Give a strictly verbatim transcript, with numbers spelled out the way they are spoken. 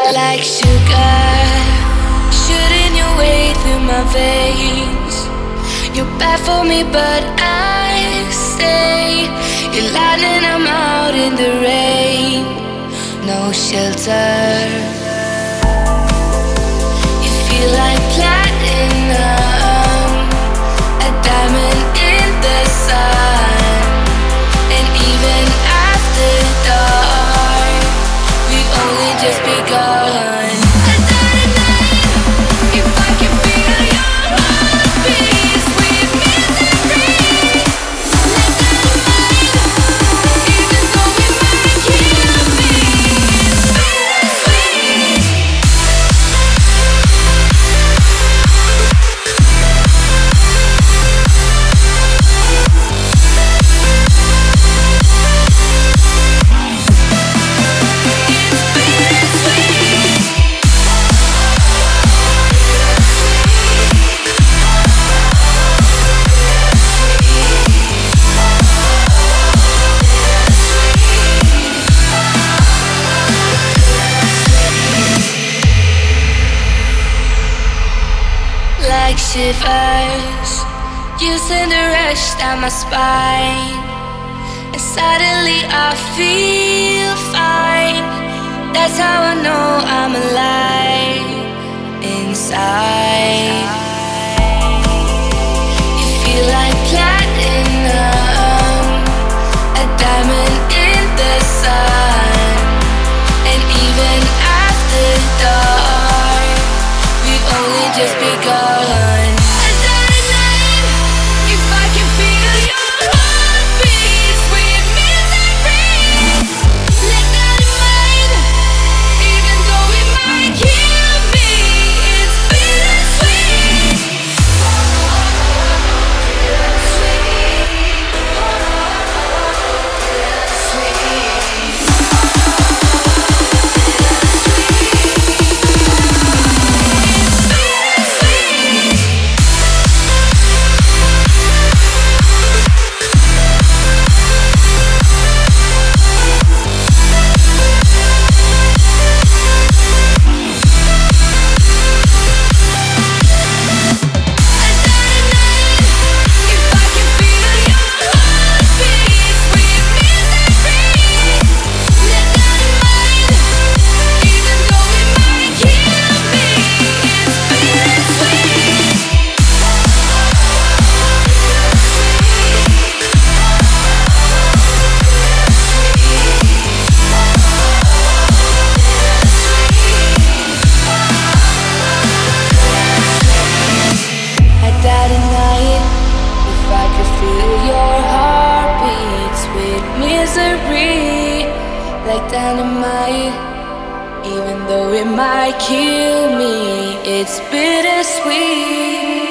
Like sugar, shooting your way through my veins. You're bad for me, but I stay. You're lightning, I'm out in the rain. No shelter. You feel like platinum, a diamond in the sun. And even after dark, we've only just begun. Like shivers, you send a rush down my spine, and suddenly I feel fine. That's how I know I'm alive inside. You feel like platinum, a diamond in the sun. And even after dark, we've only just begun. Like dynamite, even though it might kill me, it's bittersweet.